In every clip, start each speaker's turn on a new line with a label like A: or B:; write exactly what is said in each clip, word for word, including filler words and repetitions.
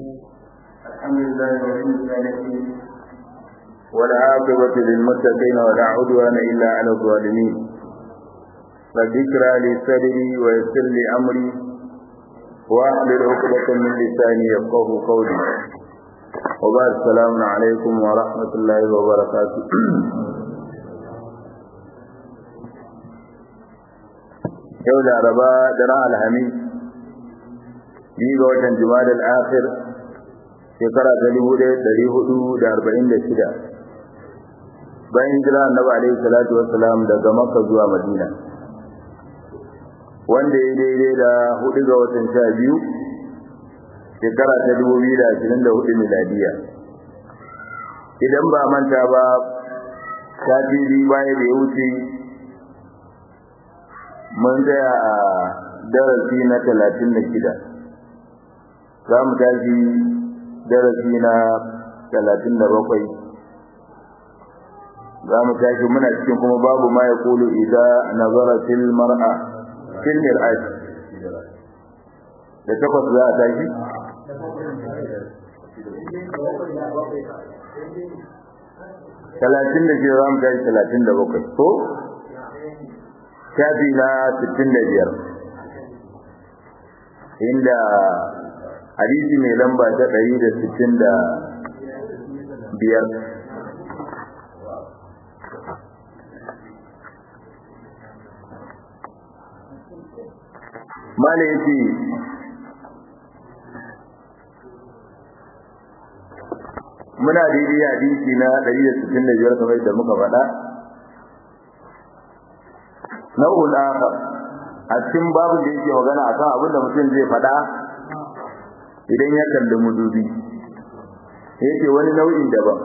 A: الحمد لله رب العالمين والعاقبة للمتقين ولا عدوان إلا على الظالمين. فذكرى لصدري ويسر لي أمري واحلل عقدة من لساني يفقهوا قولي. وبعد السلام عليكم ورحمة الله وبركاته. yau laraba daren alhamis biyu ga watan jumadal akhir shekara ta dubu ɗaya ɗari hudu da arba'in da shida bayan hijira annabi alaihi salatu wassalam daga makka zuwa madina, wanda ya daidai da hudu ga watan sha biyu shekara ta dubu biyu da ashirin da hudu miladiya. Idan ba manta ba, sati biyu baya da ya wuce mun tsaya a darasi na talatin da shida, za mu tashi darasi na talatin da bakwai. za mu tashi muna cikin kuma babu ma ya kulu idan nazara fil mar'a fil mir'at da takwas za a tashi talatin da shida za mu tashi talatin da bakwai ko shafi na sittin da biyar, inda hadisi mai lamba ta ɗari da sittin da biyar. Mala yace muna daidai hadisi na ɗari da sittin da biyar kamar da muka faɗa. Nau'ul akhar, a cikin babu da yake magana akan abin da mutum zai faɗa idan ya kalli mudubi, yake wani nau'in daban.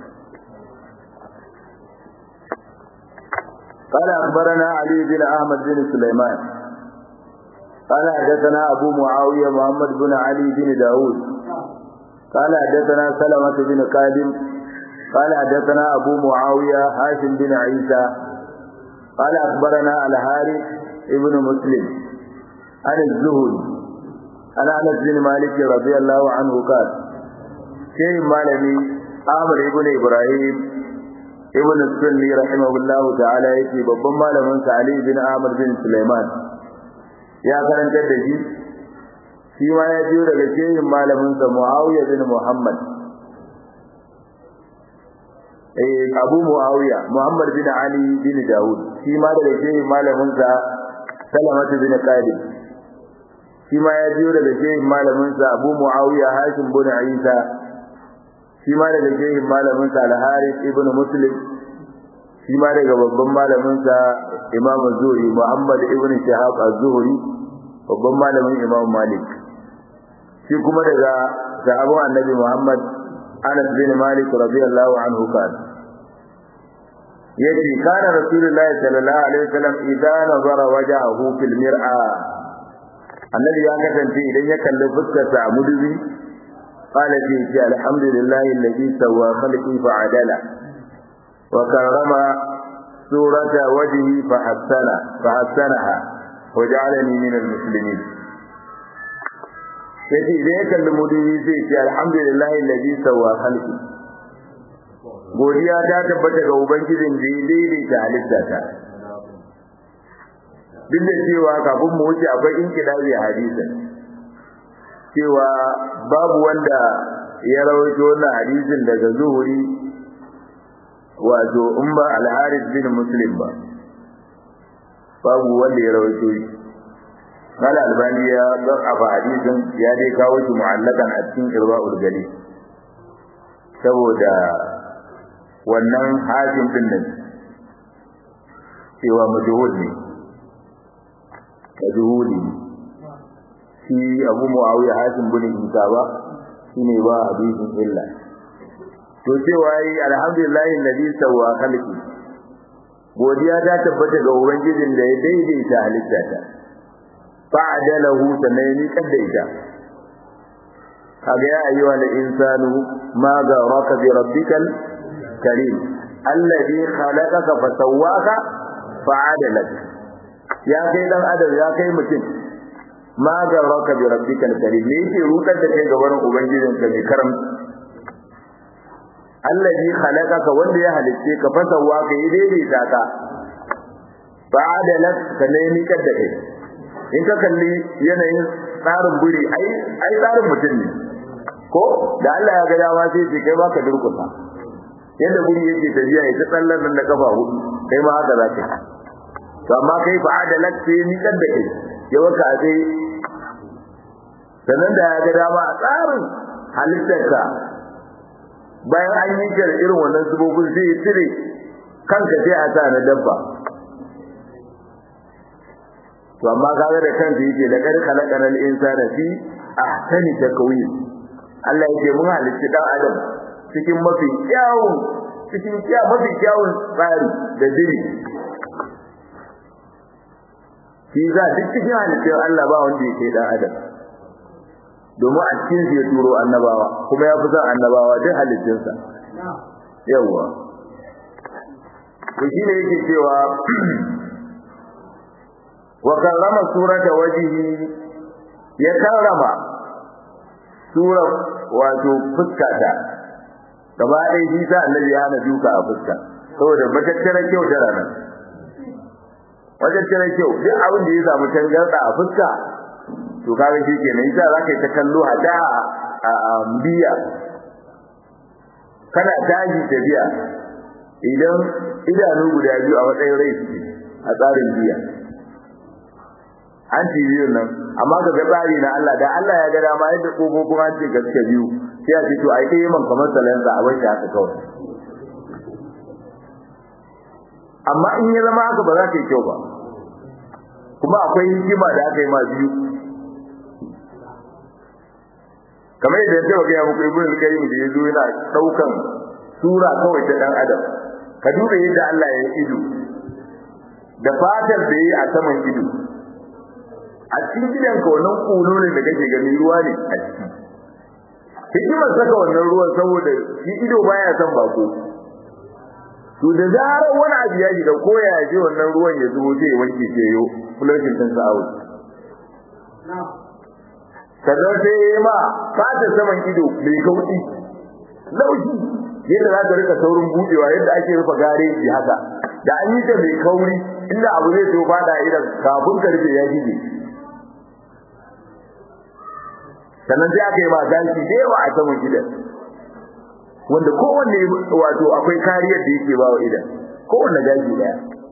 A: قال أخبرنا علي بن أحمد بن سليمان قال حدثنا أبو معاوية محمد بن علي بن داود قال حدثنا سلمة بن قادم قال حدثنا أبو معاوية هاشم بن عيسى قال أخبرنا الحارث ابن مسلم عن الزهري عن أنس بن مالك رضي الله عنه قال شيء مالني عامر ابن إبراهيم ابن السني رحمه الله تعالى يتي babban malamin sa Ali bin Amr bin Sulaiman ya karantar da shi shi ma ya jiyo daga shehin malamin sa Muawiya bin Muhammad eh Abu Muawiya Muhammad bin Ali bin Dawud shi ma daga shehin malamin sa Salamah bin Qadim shi ma ya jiyo daga shehin malamin sa Abu Muawiya Hashim bin Isa shi ma daga shehin malamin sa Al-Harith ibn Muslim shi ma daga babban malamin sa Imam Az-Zuhri Muhammad ibn Shihab Az-Zuhri babban malamin Imam Malik shi kuma daga sahabban Annabi Muhammad Anas bin Malik radiyallahu anhu kan yace kana Rasulullahi sallallahu alaihi wasallam idan nazara wajhahu fil mir'a, Annabi ya kasance idan ya kalli fuskarsa a mudubi قال فيه الحمد لله الذي سوى خلقي فعدله وكرم سورة وجهي فحسن فحسنها وجعلني من المسلمين. yace idan ya kalli mudubi zai ce alhamdulillah alladhi sawwa khalqi, godiya ta tabbata ga ubangijin da ya daidaita halitta ta. Duk da cewa kafin mu wuce akwai inkidabi a hadisin cewa babu wanda ya rawaito wannan hadisin daga Zuhri wato in ba Al-Harith bin Muslim ba, babu wanda ya rawaito shi. Mala Albani ya zaba hadisin ya dai kawo shi mu'allakan a cikin Irwaul Galil saboda wannan hadisin din nan cewa majhul ne majhul ne shi Abu Muawiya Hashim bin Isa ba shine ba hadisin illa. To cewa yi alhamdulillah alladhi sawwa khalqi, godiya ta tabbata ga ubangijin da ya daidaita halitta ta fa'adalahu sanayni kaddaita. kaga ya ayyuha al-insanu ma gharaka bi rabbikal karim alladhi khalaqaka fa sawwaka fa'adalak. Ya kai dan adam, ya kai mutum, ma garraka bi rabbikal karim ne yake rudar da kai gaban ubangijinka mai karam allazi khalaqaka wanda ya halicce ka fasawa ka yi daidaita ka fa'adalak ka ne ni kadda kai in ka kalli yanayin tsarin buri ai ai tsarin mutum ne ko da Allah ya ga dama sai ce kai baka durkusa yadda buri yake tafiya ya tsallan nan da kafa hudu kai ma haka zaka to amma kai fa'adalak sai ni kadda kai ya waka sai sannan da ya ga dama a tsarin halittarka bayan an yi kar irin wannan subobin zai tsire kanka sai a sa na dabba to amma kaga da kanka yake da kar khalaqanal insana fi ahsani takwin Allah yake mun halitta dan adam cikin mafi kyawun cikin kiya mafi kyawun tsari da diri shi za duk cikin halittar Allah ba wanda yake dan adam domin a cikin zai turo annabawa kuma ya fi son annabawa duk halittinsa yawa to shine yake cewa wa karrama surata wajhi ya karrama sura wato fuskata gaba ɗaya shi sa annabi ya hana duka a fuska saboda matattarar kyau da rana matattarar kyau duk abin da ya samu tangarda a fuska to kaga shi kenan yasa zaka yi ta kallo a da a biya kana taji da biya idan idanu guda biyu a matsayin rai suke a tsarin biya an ci biyu nan amma ga tsari na Allah da Allah ya ga dama yadda kofofin an ce gaske biyu sai a ce to ai kai man kamar salansa a wanda haka kawai amma in ya zama haka ba za ka yi kyau ba kuma akwai hikima da aka yi ma biyu kamar yadda ya ga muku ibnu al-qayyim da yazo yana daukan sura kawai ta dan adam ka duba yadda Allah ya yi ido da fatar da yi a saman ido a cikin gidan ka wannan kulo ne da kake gani ruwa ne a ciki hikimar saka wannan ruwan saboda shi ido baya son bako to da zarar wani abu ya shiga ko ya je wannan ruwan ya zubo sai ya wanke shi yo flushing din sa out sannan sai ya ma fata saman ido mai kauci laushi yadda za ta rika saurin budewa yadda ake rufe gareji haka da an yi ta mai kauri inda abu zai so fada idan kafin ka rufe ya shige sannan sai aka yi ma gashi da yawa a saman gidan wanda kowanne wato akwai kariyar da yake ba wa idan kowanne gashi daya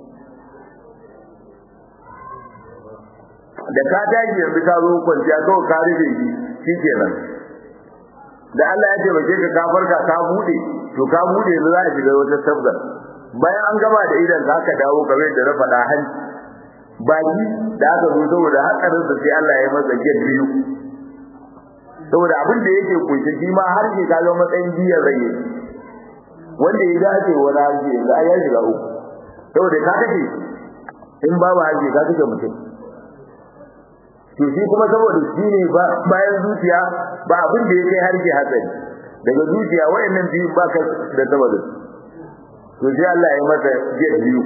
A: da ka tashi yanzu ka zo kwanciya kawai ka rufe shi shikenan da Allah ya taimake ka ka farka ka bude to ka bude yanzu za a shiga wata sabgar bayan an gama da idan za ka dawo kamar da na faɗa hanci baki da aka zo saboda hakarin da sai Allah ya masa gate biyu saboda abin da yake kunshe shi ma har ke ka zama matsayin biyar rage wanda ya dace wani harshe yanzu a ya shiga uku saboda ka kake in babu harshe ka kake mutum to shi kuma saboda shi ne bayan zuciya ba abin da ya kai harshe hatsari daga zuciya wayannan biyu ba ka da saboda to sai Allah ya masa gate biyu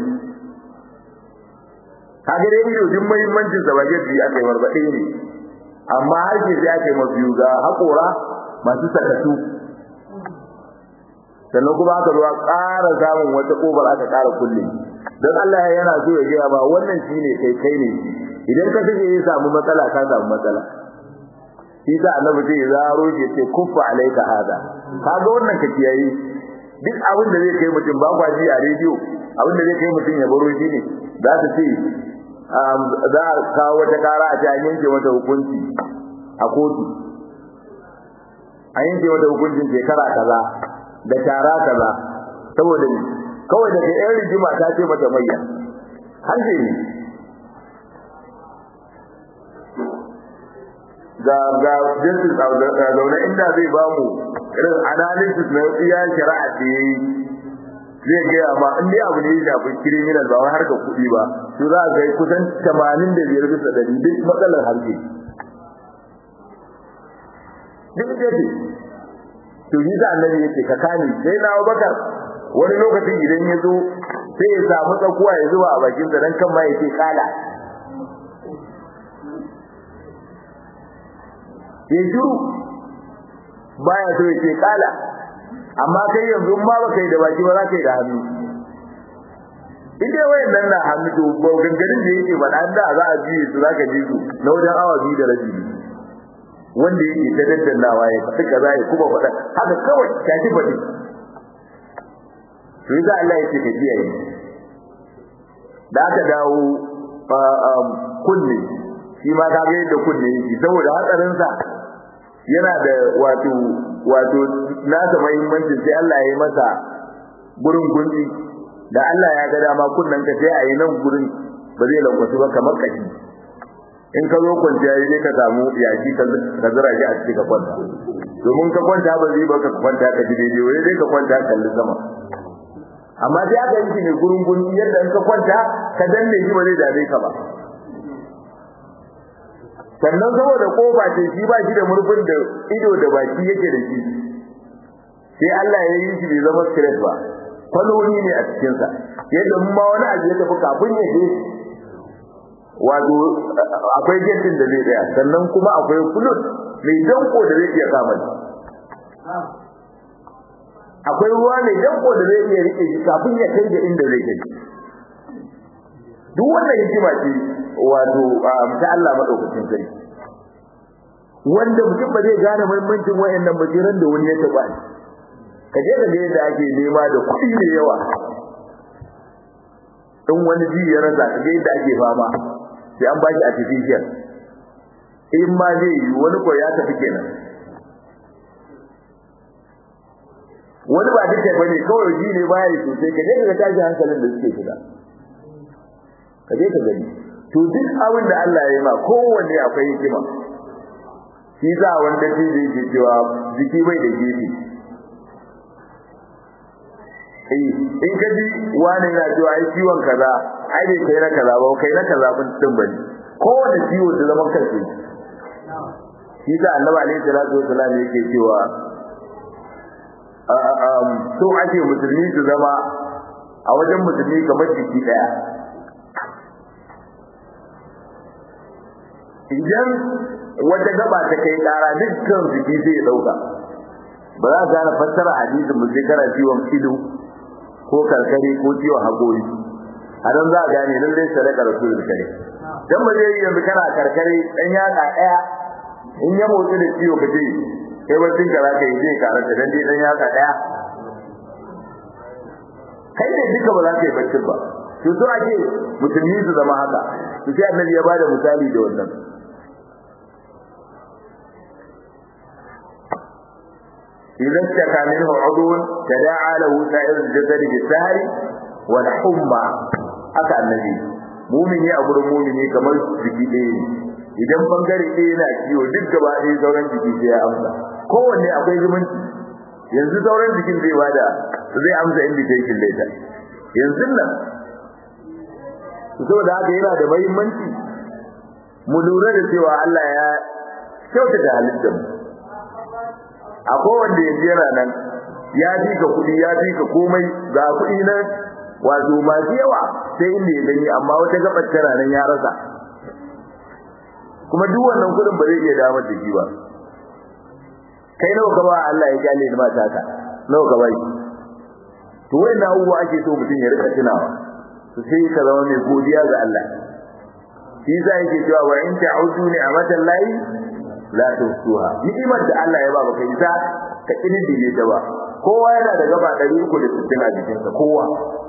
A: kaga dai ido duk muhimmancin sa ba gate biyu aka yi marbaɗe ne amma harshe sai aka yi masa biyu ga haƙora masu sakatu sannan kuma aka zo a ƙara samun wata ƙofar aka ƙara kulle don Allah yana so ya gaya ba wannan shine kai kai ne idan ka sake ya samu matsala ka samu matsala shi sa annabi ce zaro ke ce kuffa alaika hada kaga wannan ka kiyaye duk abin da zai kai mutum ba kwaji a rediyo abin da zai kai mutum ya baro shi ne za ta ce za a kawo wata kara a ta yanke mata hukunci a kotu a yanke mata hukuncin shekara kaza da tara kaza saboda ne kawai daga yan rigima ta ce mata mayya har sai ne ga ga jinsin zaune inda zai ba mu irin analysis na iya shari'a da yayi zai gaya ma in dai abu ne ya shafi criminal ba wai harkar kuɗi ba to za a ga kusan tamanin da biyar bisa ɗari duk matsalar harshe duk da ce to yi da annabi yake ka kame sai na Abubakar wani lokacin idan ya zo sai ya samu tsakuwa ya zuba a bakin sa dan kan ma yake kala ya shiru baya so ya ce kala amma kai yanzu in ba baka yi da baki ba za ka yi da hannu idan wayan nan na hannu to ba gangarin da yake faɗa da za a ji su za ka ji su na wajen awa biyu da rabi wanda yake ta daddannawa ya faɗi kaza ya kuma faɗa haka kawai ta ci faɗi to yasa Allah ya ce ka kiyaye da aka dawo kunne shi ma ka ga yadda kunne yake saboda hatsarin sa yana da wato wato nasa muhimmanci sai Allah ya yi masa gurin gunji da Allah ya ga dama kunnan ka sai a yi nan gurin ba zai lankwasu ba kamar kashi in ka zo kwanciya ne ka samu yaki ka zira shi a cikin ka kwanta domin ka kwanta ba zai baka kwanta ka ji daidai wai dai ka kwanta kalli sama amma sai aka yi ne gurin gunji yadda in ka kwanta ka danne shi ba zai dame ka ba sannan saboda kofa ce shi ba shi da murfin da ido da baki yake da shi sai Allah ya yi shi bai zama stress ba kwaloni ne a cikin sa yadda mun ma wani abu ya tafi kafin ya je wato akwai gentin da zai tsaya sannan kuma akwai flut mai danko da zai iya kama shi akwai ruwa mai danko da zai iya rike shi kafin ya kai da inda zai kai duk wannan hikima ce wato ta Allah madaukakin sai wanda mutum ba zai gane muhimmancin wayannan bajiran da wani ya taba ka je ka ga yadda ake nema da kuɗi ne yawa in wani ji ya rasa ka ga yadda ake fama sai an baki artificial in ma zai yi wani ko ya tafi kenan wani ba duka bane kawai ji ne baya sosai ka je ka tashi hankalin da suke shiga ka je ka gani to duk abin da Allah ya yi ma kowanne akwai hikima shi za wanda shi zai ce cewa jiki bai da gefe eh in ka ji wani na cewa ai ciwon kaza ai bai kai na kaza ba kai na kaza kun din bane kowanne ciwo da zaman kansa shi za Annabi alaihi salatu wasallam yake cewa so ake musulmi su zama a wajen musulmi kamar jiki daya idan wata gaba ta kai kara dukkan jiki zai dauka ba za ka gane fassara hadisin mu sai kana ciwon ido ko karkare ko ciwon hakori a dan za ka gane lalle sadaka rasulul karim dan ba zai yanzu kana karkare dan yaka daya in ya motsi da ciwo kace kai wajen ka za ka yi zai karanta dan dai dan yaka daya kai ne duka ba za ka yi bacci ba to so ake musulmi su zama haka to sai annabi ya bada misali da wannan idan taka minhu udun tada'a lahu sa'ir al-jasad bis-sahr wal-humma aka annabi mu'mini a gurin mu'mini kamar jiki ɗaya ne idan bangare ɗaya yana ciwo duk gaba ɗaya sauran jiki sai ya amsa kowanne akwai zumunci yanzu sauran jikin zai bada zai amsa invitation later yanzu nan saboda haka yana da muhimmanci mu lura da cewa Allah ya kyautata halittar mu akwai wanda yanzu yana nan ya fi ka kuɗi ya fi ka komai ga kuɗi nan wato masu yawa sai inda ya gani amma wata gabar tana nan ya rasa kuma duk wannan kuɗin ba zai iya damar da shi ba kai nawa ka ba Allah ya kyale ni mata ka nawa ka bai to wannan abubuwa ake so mutum ya rika tunawa to sai ka zama mai godiya ga Allah shi yasa yake cewa wa in ta'udu ni'matan lahi la tusuha ni'imar da Allah ya ba baka isa ka kididdige ta ba kowa yana da gaba ɗari uku da sittin a jikinsa kowa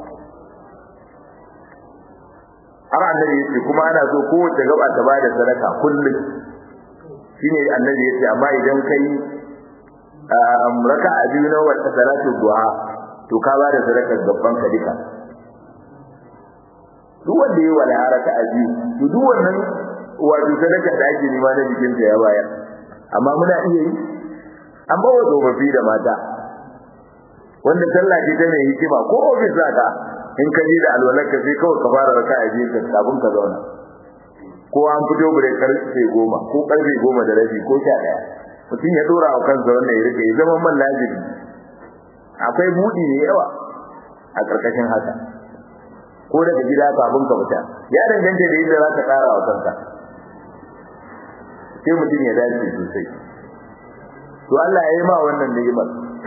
A: har annabi yace kuma ana so kowace gaba ta bada sadaka kullum shine annabi yace amma idan kai raka'a biyu na wata salatu duha to ka bada sadaka gaban ka duka duk wanda yayi wala raka'a biyu to duk wannan wato sadaka da ake nema na jikin sa ya bayar amma muna iya yi an bawa tsofaffi da mata wanda sallah ce ta mai hikima ko ofis zaka in ka ji da alwalarka sai kawai ka fara raka'a biyu ka kafin ka zauna ko an fito break karfe goma ko karfe goma da rabi ko sha ɗaya mutum ya dora wa kansa wannan ya rike ya zama man lazimi akwai budi ne yawa a karkashin haka ko daga gida kafin ka fita ya danganta da yadda za ka tsara wa kanka sai mutum ya dace sosai to Allah ya yi ma wannan ni'imar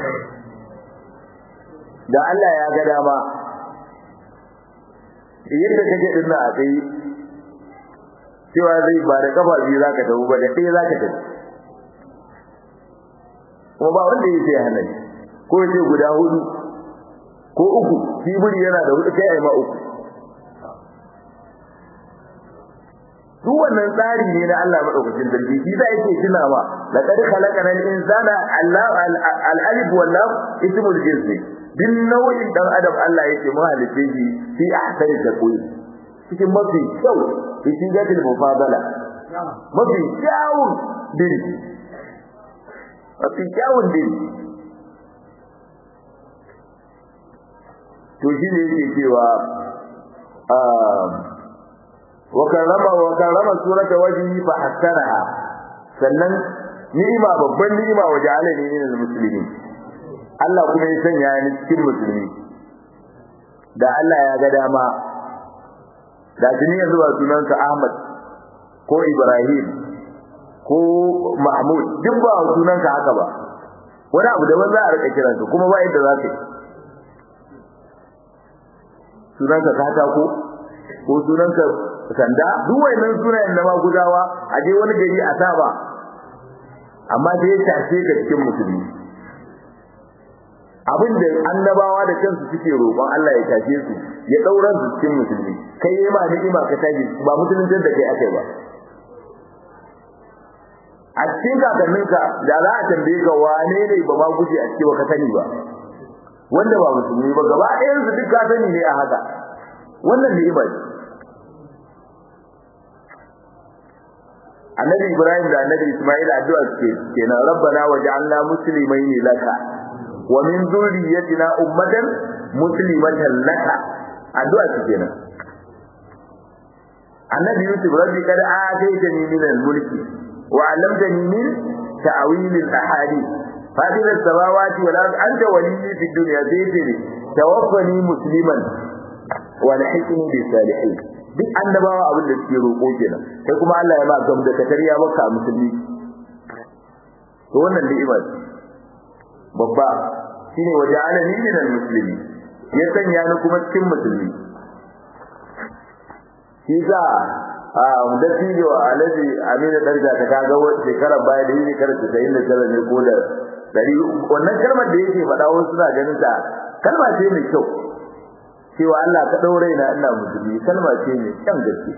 A: da Allah ya ga dama yadda kake din na a tsaye cewa zai ba da kafa biyu zaka tafi ba da ɗaya zaka tafi kuma ba wanda ya ce hana ko ya ce guda hudu ko uku kibiri yana da hudu kai ai ma uku duk wannan tsari ne na Allah madaukakin sarki shi da yake tunawa laqad khalaqana al-insana al-alif wal lam ismul jins din nau'in dan adam Allah yake mu halice shi fi ahsani taqwim cikin mafi kyau cikin gadil mufadala mafi kyawun din mafi kyawun din to shi ne yake cewa wa karama wa karama surata wajhi fa hasanaha sannan ni'ima babban ni'ima waje alani ne na musulmi Allah kuma ya sanya ni cikin musulmi da Allah ya ga dama da duniya zuwa sunansa Ahmad ko Ibrahim ko Mahmud duk ba sunanka haka ba wani abu da za a rika kiransa kuma ba yadda za ka yi sunanka katako ko sunanka sanda duk wayannan sunayen na maguzawa a je wani gari a saba amma da ya tace ka cikin musulmi abin da annabawa da kansu suke roƙon Allah ya tace su ya daura su cikin musulmi kai yayi ma ni'ima ka taji ba musulunci da kai akai ba a cikin kakanninka da za a tambaye ka wane ne ba ma guje a cikin ka sani ba wanda ba musulmi ba gaba ɗayan su duk ka sani ne a haka wannan ni'ima ce annabi Ibrahim da annabi Isma'il addu'a ce kenan rabbana waj'alna muslimaini laka wa min dhurriyyatina ummatan muslimatan laka addu'a ce kenan annabi Yusuf rabbi kad ataytani min al-mulki wa 'allamtani min ta'wil al-ahadith fadil as-samawati wal ardi anta waliyyi fid dunya zaydini tawaffani musliman wa alhiqni bis salihin duk annabawa abin da suke roƙo kenan sai kuma Allah ya ba gam da katariya maka musulmi to wannan ni'ima babba shine waja'alani min al-muslimin ya sanya ni kuma cikin musulmi shi za a da tijo alaji amina darja ta kaga shekara baya da yake karanta tasa'in da tara ne ko da dari wannan kalmar da yake faɗa wasu suna ganin ta kalma ce mai kyau cewa Allah ka daure na ina musulmi kalma ce mai kyan gaske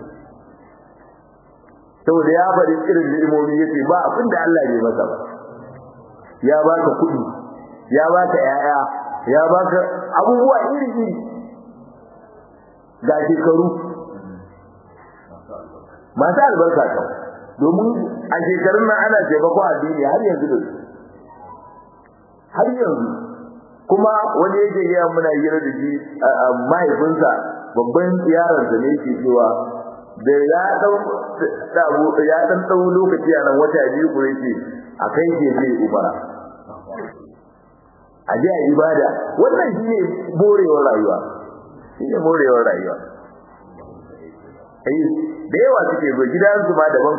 A: saboda ya bari irin limomi yace ba abin da Allah bai masa ba ya baka kudi ya baka yaya ya baka abubuwa iri iri ga shekaru masu albarka ta domin a shekarun nan ana taimako a duniya har yanzu da har yanzu kuma wani yake gaya muna hira da shi mahaifinsa babban yaransa ne yake cewa da ya dan ya dan dau lokaci a nan wata biyu ko yake a kai ke zai ubara a je a ibada wannan shine borewar rayuwa shine borewar rayuwa ai da yawa suke zo gidansu ma daban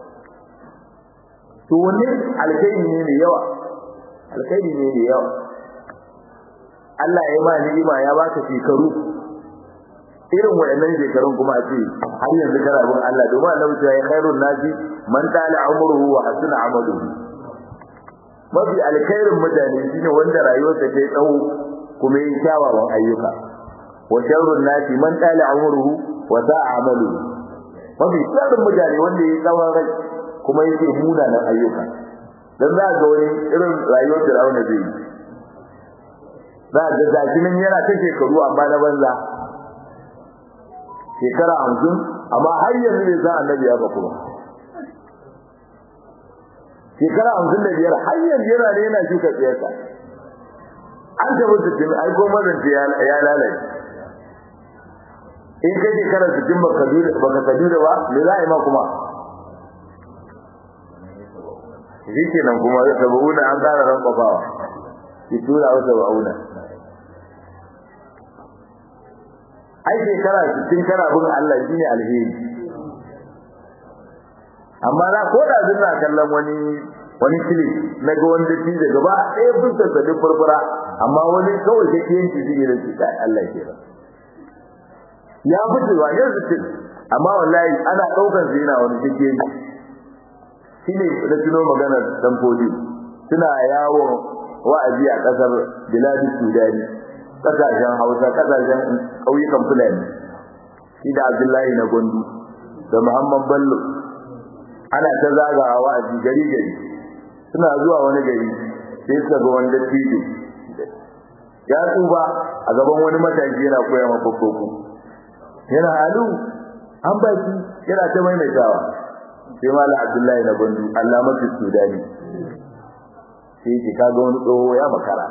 A: to wannan alkhairi ne ne yawa alkhairi ne ne yawa Allah ya ba ni'ima ya baka shekaru irin wayannan shekarun kuma a ce har yanzu kana bin Allah domin Allah ya yi khairun nasi man tala umruhu wa hasuna amaluhu mafi alkhairin mutane shine wanda rayuwarsa ta tsawo kuma yi kyawawan ayyuka wa sharrun nasi man tala umruhu wa sa'a amaluhu mafi sharrin mutane wanda ya tsawon rai kuma yake munanan ayyuka dan za ga wani irin rayuwar da rauna zai yi za ga zakinin yana ta shekaru amma na banza shekara hamsin amma har yanzu bai san annabi ya ba kuma shekara hamsin da biyar har yanzu yana ne yana shuka tsayarsa an taɓa sittin ai ko mazanta ya lalace in kai shekara sittin baka kadu da ba me za a yi ma kuma shi kenan kuma saba'una an ƙara ran kwafawa ki tura wa saba'una ai shekara sittin kana bin Allah shine alheri amma na ko da zuna kallon wani wani kili na ga wanda shi da gaba ɗaya fuskar sa duk furfura amma wani kawai take yanki shi da shi kai Allah ke ba ya fice ba yanzu ce amma wallahi ana daukar sa yana wani take yanki shine da tuno magana dan fodi suna yawo wa'azi a kasar biladi Sudani kasashen Hausa kasashen kauyukan Fulani shi da Abdullahi na Gondo da Muhammad Bello ana ta zagawa wa'azi gari gari suna zuwa wani gari sai suka ga wanda titi ya tsuba a gaban wani matashi yana koya maka koko yana alu an baki yana ta maimaitawa sai mallam Abdullahi na Gondo Allah maki Sudani sai ki kaga wani tsoho ya makara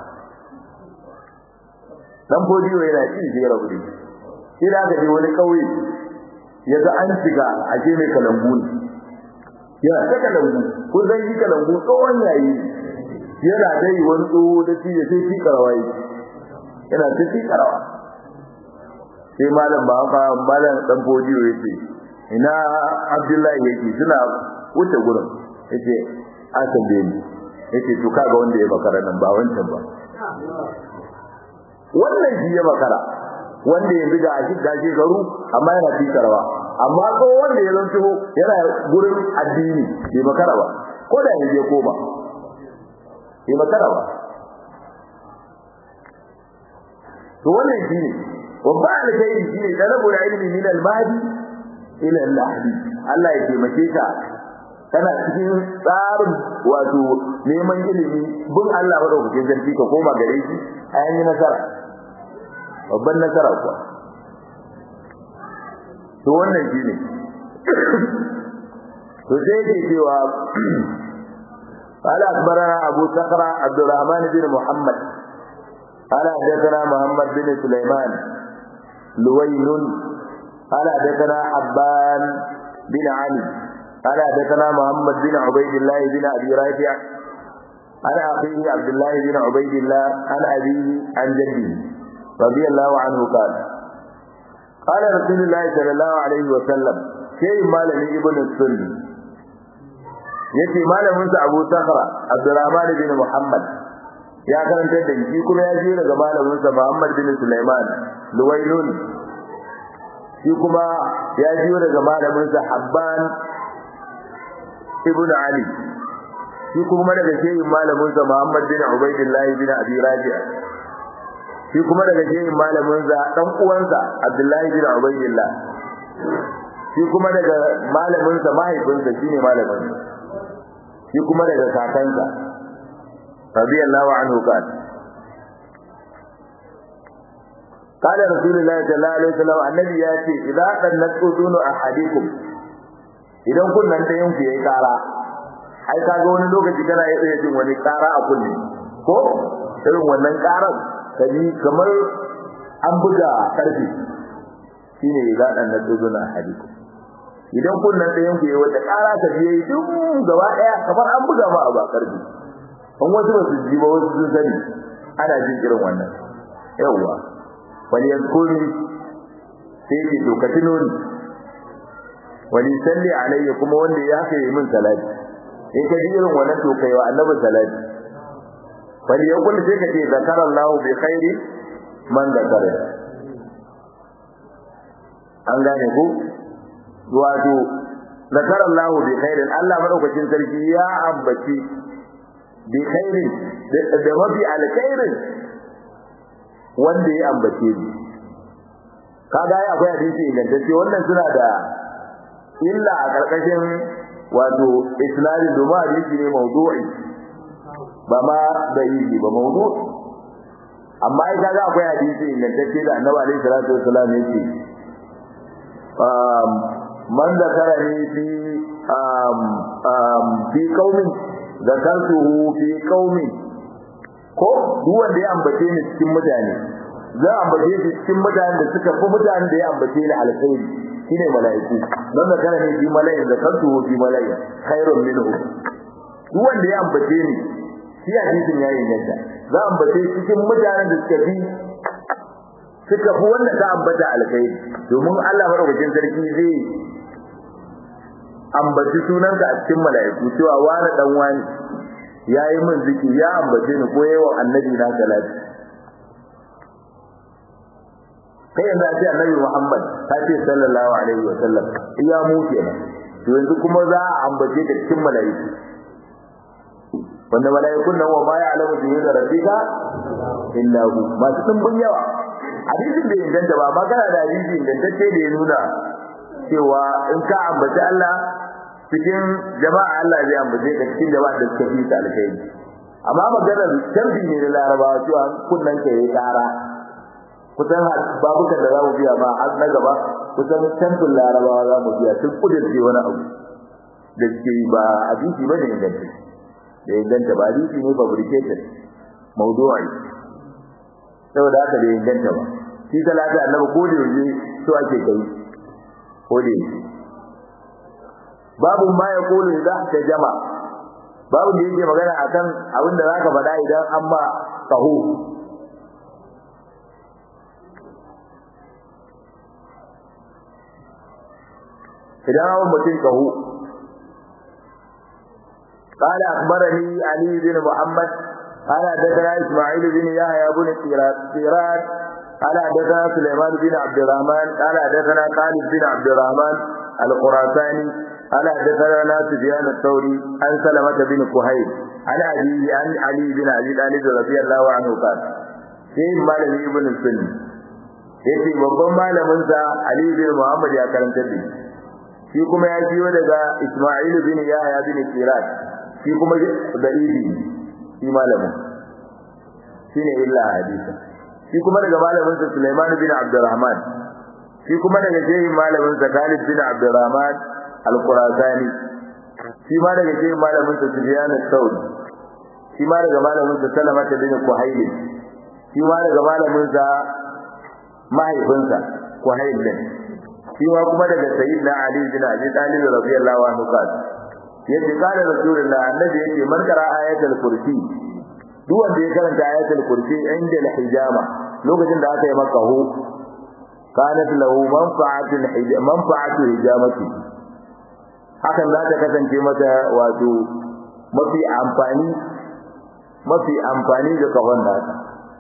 A: dan bodiyo yana ci sai rabu ne sai da ga wani kauye yaga an shiga a je mai kalambu ne yana ta kalambu ko zan yi kalambu tsohon yayi yana dai wani tsoho da ci sai ci karawai yana ta ci karawa sai malam ba fa malam dan bodiyo yace ina Abdullahi yake suna wuce gurin yace asabe ni yace to kaga wanda ya bakara nan ba wancan ba wannan shi ya bakara wanda ya biga shi gaje garu amma yana tikarawa amma ko wanda ya zanto yana gurin addini bai bakara ba ko da yaje koma bai bakara ba to wannan shi ne babba alkai shi ne talabul ilmi min al-mahdi ila al-lahdi Allah ya taimake ka kana cikin tsarin wato neman ilimi bin Allah madaukakin sarki ka koma gare shi a yanyi nasara babban nasara kuwa to wannan shine to sai yake cewa قال أخبرنا أبو صخرة عبد الرحمن بن محمد قال حدثنا محمد بن سليمان لوين قال حدثنا حبان بن علي قال حدثنا محمد بن عبيد الله بن أبي رافع عن أخيه عبد الله بن عبيد الله عن أبيه عن جده رضي الله عنه قال قال رسول الله صلى الله عليه وسلم شيء مالك ابن السني yace malamin sa Abu Sakhra Abdurrahman bin Muhammad ya karanta da shi kuma ya ji daga malamin sa Muhammad bin Sulaiman Luwaylun shi kuma ya ji daga malamin sa Habban ibn Ali shi kuma daga shehin malamin sa Muhammad bin Ubaydillah bin Abi Raji' shi kuma daga shehin malamin sa dan uwansa Abdullah bin Ubaydillah shi kuma daga malamin sa mahaifinsa shine malamin sa shi kuma daga kakansa radiyallahu anhu kan قال رسول الله صلى الله عليه وسلم النبي ياتي اذا قنت اذن احدكم idan kunnan da yanku yayi kara ai kaga wani lokaci kana iya jin wani kara a kunne ko irin wannan karan kaji kamar an buga karfi shine idan dan da dozuna hadiku idan kunnan da yanku yayi wata kara ta biye duk gaba daya kamar an buga ma a ba karfi an wasu ba su ji ba wasu sun sani ana jin irin wannan yawa wani yankuri sai ke dokatino ne wani salli alayya kuma wanda ya kai min salati in ka ji irin wannan to kai wa annabi salati wani yankuri sai ka ce zakarallahu bi khairi man zakara an gane ku wato zakarallahu bi khairin Allah madaukakin sarki ya ambaci bi khairin da mafi alkhairin wanda ya ambace ni kaga ai akwai hadisi ingantacce wannan suna da illa a karkashin wato isnadi domin hadisi ne mawdu'i ba ma da yi ba mawdu'i amma ai kaga akwai hadisi ingantacce da Annabi alaihi salatu wasallam yake um man zakarani fi um um fi qaumin zakartuhu fi qaumin ko duk wanda ya ambace ni cikin mutane za a ambace shi cikin mutanen da suka fi mutanen da ya ambace ni alkhairi shine malaiku dan da kana ne fi malaiku da kantu fi malaiku khairun minhu duk wanda ya ambace ni shi hadisin yayi yadda za a ambace cikin mutanen da suka fi suka fi wanda ta ambata alkhairi domin Allah madaukakin sarki zai ambaci sunanka a cikin malaiku cewa wani dan wani yayi min zikiri ya ambace ni ko yayi wa annabi na salati kai yanzu a ce annabi Muhammad ta ce sallallahu alaihi wa sallam iya mu kenan to yanzu kuma za a ambace ka cikin mala'iku wanda mala'ikun nan wa ma ya'lamu bi rabbika illa hu masu tumbun yawa hadisin da inganta ba magana da hadisi ingantacce da ya nuna cewa in ka ambaci Allah cikin jama'a Allah zai ambace ka cikin jama'a da suka fi ta alkhairi amma maganar tambi ne da larabawa cewa kunnan ka yayi kara kusan babukan da za mu biya ma har na gaba kusan tantul larabawa za mu biya tun kudirce wani abu da ke ba hadisi bane ingantacce da inganta ba hadisi ne fabricated mawdu'i saboda haka da inganta ba shi talata annabi ko da yaje so ake kai ko da yaje babu ma ya kulu idan ta jama babu da yake magana akan abin da zaka faɗa idan an ma sahu idan an mutum sahu قال أخبرني علي بن محمد قال حدثنا إسماعيل بن يحيى بن سيرات قال حدثنا سليمان بن عبد الرحمن قال حدثنا خالد بن عبد الرحمن الخراساني قال حدثنا سفيان الثوري عن سلمة بن كهيل عن أبي عن علي بن أبي طالب رضي الله عنه قال شيخ مالك ابن السني yace babban malamin sa Ali bin Muhammad ya karanta da shi kuma ya biyo daga Isma'il bin Yahya bin Sirat shi kuma dalili shi malamin shine illa hadisi shi kuma daga malamin sa Sulaiman bin Abdurrahman shi kuma daga shehin malamin sa Khalid bin Abdurrahman al-Qurasani shi ma daga shehin malamin sa Sufyan al-Thawri shi ma daga malamin sa Salamah bin Kuhayl shi ma daga malamin sa mahaifinsa Kuhayl din shi ma kuma daga Sayyidina Ali bin Abi Talib radiyallahu anhu qala yace kana rasulullah annabi yace man qara ayatul kursi duk wanda ya karanta ayatul kursi inda al-hijama lokacin da aka yi maka hu kanat lahu manfa'atul hijama manfa'atul hijamati hakan za ta kasance mata wato mafi amfani mafi amfani da kafan nata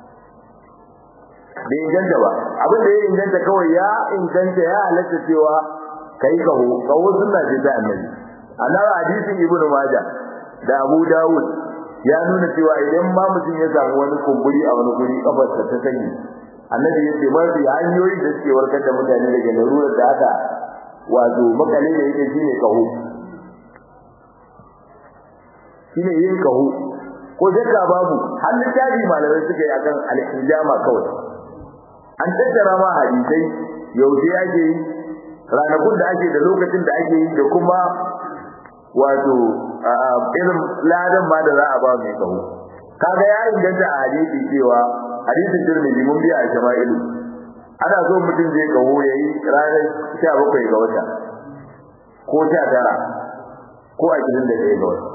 A: da inganta ba abin da ya inganta kawai ya inganta ya halatta cewa kai kaho kaho sunna ce ta annabi annabi hadisin ibnu majah da abu dawud ya nuna cewa idan ma mutum ya samu wani kumburi a wani guri kafarsa ta sani annabi ya ce mafi hanyoyi da suke warkar da mutane daga larurar da aka wato makale da yake shine kaho shine yin kaho ko shakka babu har littafi malamai suka yi akan al-hijama kawai an tattara ma hadisai yaushe ake yi ranakun da ake da lokacin da ake yi da kuma wato irin ladan ma da za a ba mai kaho kaga ya inganta a hadisi cewa hadisin Tirmidhi mun biya a Shama'ilu ana so mutum zai kaho yayi ranar sha bakwai ga wata ko sha tara ko ashirin da ɗaya ga wata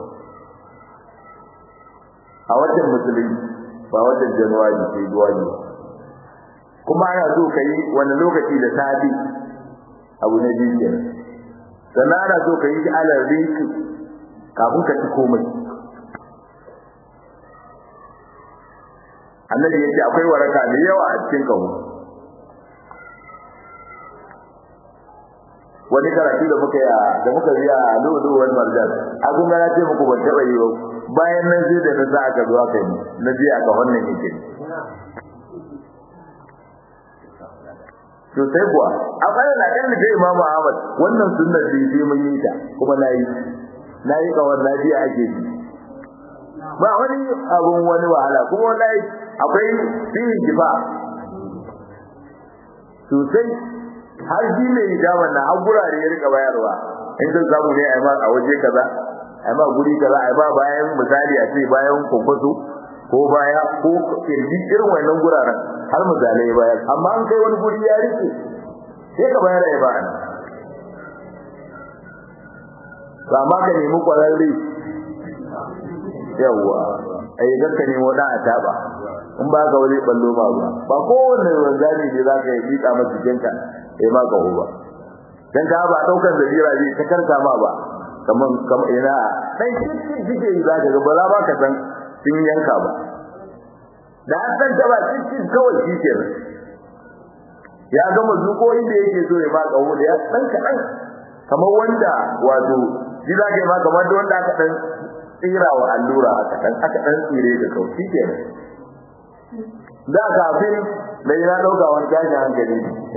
A: a watan musulmi ba watan Januwari sai zuwa ne kuma ana so kai wani lokaci da safi abu na biyu kenan sannan ana so kai shi alal rinki kafin ka ci komai annabi yace akwai waraka da yawa a cikin kawo wani karatu da muka ya da muka riya a lulu wal marjan a kun ga ce muku ban taba yi ba bayan nan sai da na sa aka zuwa kai na je aka wannan yake to sai kuwa a bayan na kan da Imam Ahmad wannan sunnar da yake mun yi ta kuma nayi nayi kawar lafiya ake ji ba wani abun wani wahala kuma wallahi akwai fiye jifa sosai har ji mai hijaban na har gurare ya rika bayarwa in sun samu ne ai ma a waje kaza ai ma guri kaza ai ba bayan misali a ce bayan kokoto ko baya ko kirji irin wannan guraren har misalai bayar amma an kai wani guri ya rike sai ka bayar ai ba an ba ma ka nemi kwararre yawa ai ga ka nemi wada a taba in ba ka wani ballo ba ba ba kowanne wanzani ne za ka yi bika masa jikinka eh ma ka ba dan ka ba daukar da jira zai ta karka ma ba kaman kaman ina dan shi jike yi zaka ga ba za ba ka san sun yanka ba da an san ta ba shi kawai shi ke ya gama zuko inda yake so ya ba kawo da ya dan kadan kamar wanda wato shi zaka yi ma kamar da wanda aka dan tsira wa allura aka dan aka dan tsire da kawai shi ke da kafin da yana dauka wani gashi hankali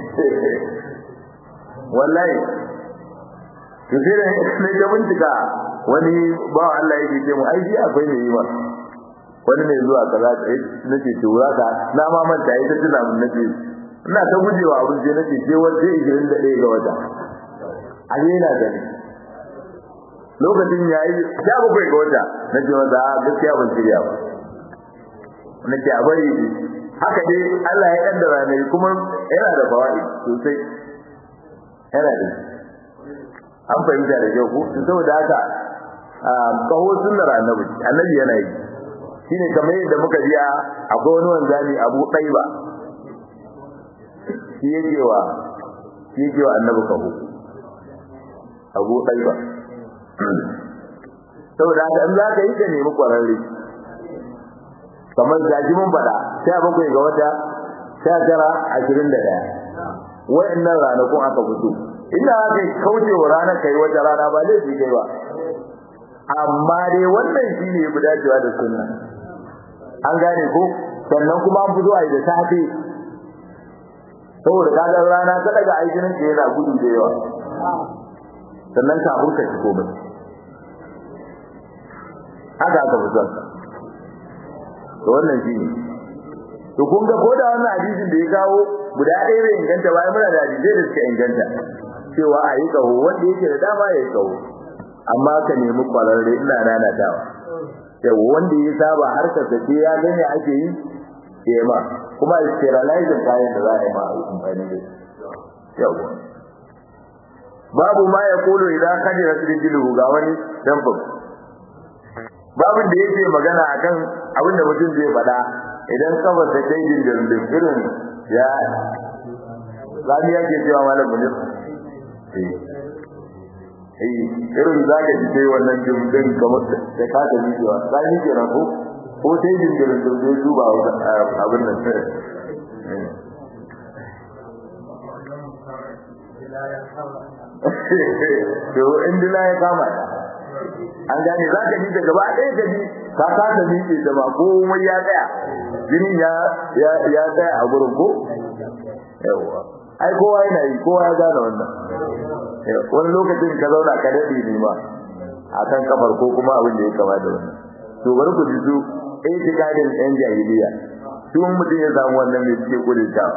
A: wallahi to sai da ne da bincika wani ba Allah yake ce mu ai akwai ne yi wa wani ne zuwa kaza nace to zaka na ma manta ita tuna mun nace ina ta gujewa abin je nace je waje ishirin da ɗaya ga wata a yana da ni lokacin yayi ya bakwai ga wata nace wanda gaskiya ban shirya ba nace a bari haka dai Allah ya kaddara ne kuma yana da fawaid sosai yana da an fahimta da kyau ko saboda haka kawo sunnar annabi annabi yana yi shine kamar yadda muka ji akwai wani wanzami Abu Taiba shi yake wa shi yake wa annabi kaho Abu Taiba saboda haka in zaka yi ka nemi kwararre kamar gaji mun bada sha bakwai ga wata sha tara ashirin da ɗaya wayannan ranakun aka fito inda aka kauce wa ranar kai wata rana ba zai ji kai ba amma dai wannan shine ya dacewa da sunna an gane ko sannan kuma an fito a yi da safe saboda kaga rana ta daga aikin da yana gudu da yawa sannan kafin ka shigo ba haka aka fito to wannan shine to kun ga koda wannan hadisin da ya kawo guda ɗaya bai inganta ba muna da hadisi da suka inganta cewa a yi kaho wanda yake da dama ya yi kaho amma ka nemi kwararre ina nanatawa yawa wanda ya saba harkar da sai ya gane ake yi ke ma kuma sterilizing kayan da za a yi ma a yi amfani da yawa babu ma ya kolo idan kadira rijlu ga wani damfin babin da yake magana akan abin da mutum zai faɗa idan kafa ta kai jinjirin irin ya zami yake cewa malamin ne eh irin zaka ji sai wannan jinjirin kamar da ka ta ji cewa zami ke nan ko ko sai jinjirin da zai duba abin nan sai to indila ya kama an gane za ka ji da gaba ɗaya ka ji ka kasa miƙe da ba komai ya tsaya jinin ya ya tsaya a gurin ko yawa ai kowa yana yi kowa ya gane wannan wani lokacin ka zauna ka daɗe ne ma a kan kafar ko kuma abin da ya kama da wannan to bari ku ji su ɗaya shi gadin ɗan jahiliya tun mutum ya samu wannan mai suke kudurtawa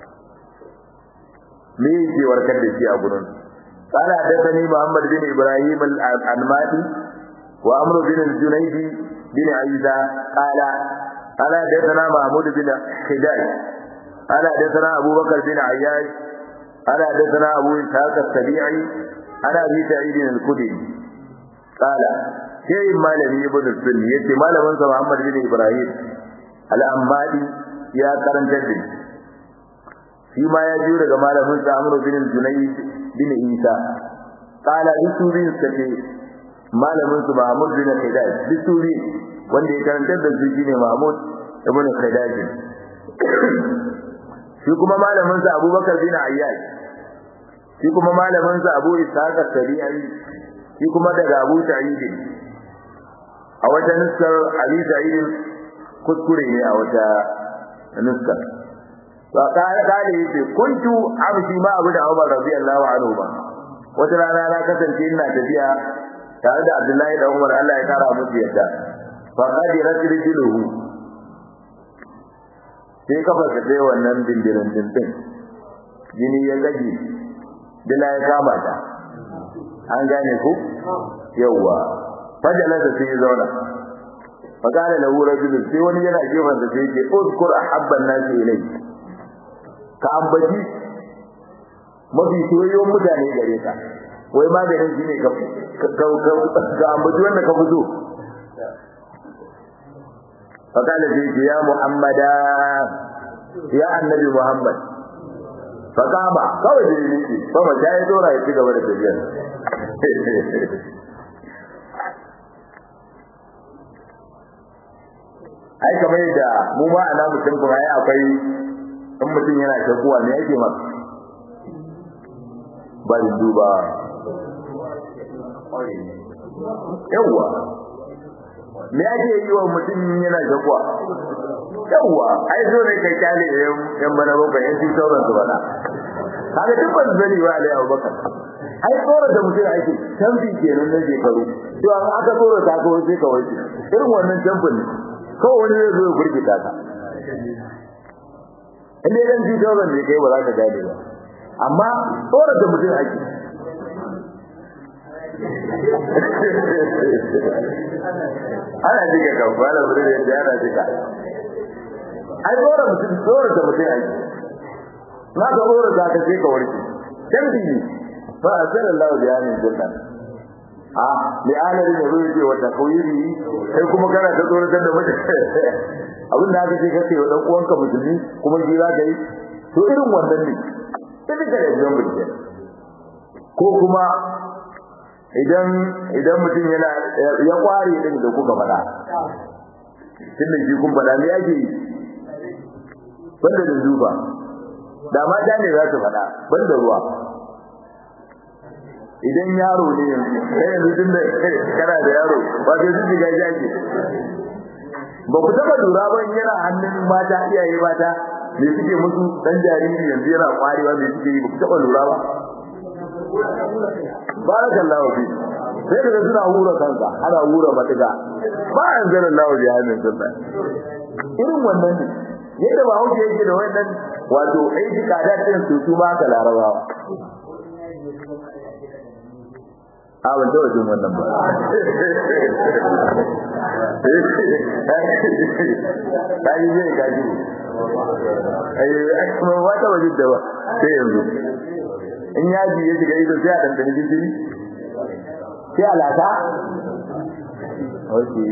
A: me yake warkar da shi a gurin قال حدثني محمد بن إبراهيم الأنماطي وعمرو بن الجنيدي بن عيسى قال قال حدثنا محمود بن حجاج قال حدثنا أبو بكر بن عياش قال حدثنا أبو إسحاق السبيعي عن أبي سعيد الخدري قال شيء مالني ابن السني يتي مال من محمد بن إبراهيم الأنماطي يا كرم جدي فيما يجور كما لهم عمرو بن الجنيد bin Isa qala bisurin sake malamin su Mahmud bin Khidaj bisuri wanda ya karantar da su shine Mahmud ibn Khidaj shi kuma malamin sa Abubakar bin Ayyash shi kuma malamin sa Abu Ishaq al-Tabi'i shi kuma daga Abu Sa'id a wata nuskar Ali Sa'id kuskure ne a wata nuskar wa kana kale yace kuntu amshi ma abu da Umar radiyallahu anhu ba wata rana na kasance ina tafiya tare da Abdullahi da Umar Allah ya kara musu yadda fa qadirat rijluhu sai kafa ta dai wannan dindirin dintin jini ya gaji dila ya kama ta an gane ku yawa fajala da sai zauna fa kana lahu rajulun sai wani yana gefen da sai yake uzkur ahabban nasi ilayhi ka ambaci mafi soyayyen mutane gare ka wai maganin shi ne ka ka ambaci wanda ka fito fakala sai ya muhammada ya annabi muhammad fakama kawai da yake kuma ta yi dora ya ci gaba da tafiya ai kamar yadda mu ma ana mutum kuma ai akwai in mutum yana shakuwa me yake masa bari duba yawa me yake yi wa mutum yana shakuwa yawa ai zo ne kai kale yan bana bakwai yan ci sauran su bana kaga duk ban zani wa alai Abubakar ai tsoro da mutum ake tambi kenan da shekaru to an aka tsoro ta ko sai ka wuce irin wannan tambin ko wani zai zo ya burgita ka inda idan ji sauran ne kai ba za ka gane ba amma tsoro da mutum ake ana jika kan bala bude da ana jika ai tsoro mutum tsoro da mutum ake na ga tsoro da ka sai ka wuce tambi fa sallallahu alaihi wasallam ah li alari ne ruji wa takwiri sai kuma kana ta tsoratar da mutum abin da aka ce kace wa dan uwanka musulmi kuma jira da yi to irin wannan ne sai ka da zambi ko kuma idan idan mutum yana ya kware din da kuka fada tunda shi kun fada me yake yi banda da zuba da ma ne za su fada banda ruwa idan yaro ne yanzu sai yanzu tun da kana da yaro ba sai su shiga jaki ba ku taba lura ba yana hannun mata iyaye mata me suke musu dan jariri yanzu yana kwarewa me suke yi ba ku taba lura ba barakallahu fi sai daga suna hura kanka ana hura matuka ba an zara Allah ya hannun sunna irin wannan ne yadda ba hauke yake da wannan wato aiki kadatin su su ma ka larabawa a ban taɓa jin wannan ba kaji zai kaji ai kuma ba taɓa jin da ba sai yanzu in yaji ya shiga ido sai a ɗanɗani jijiri sai a lata ok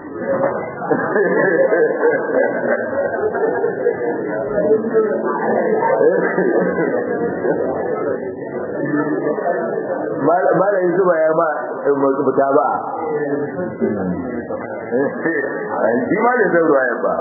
A: mala yi zuba ya ba mutu ba shi ma da zan ruwa ya ba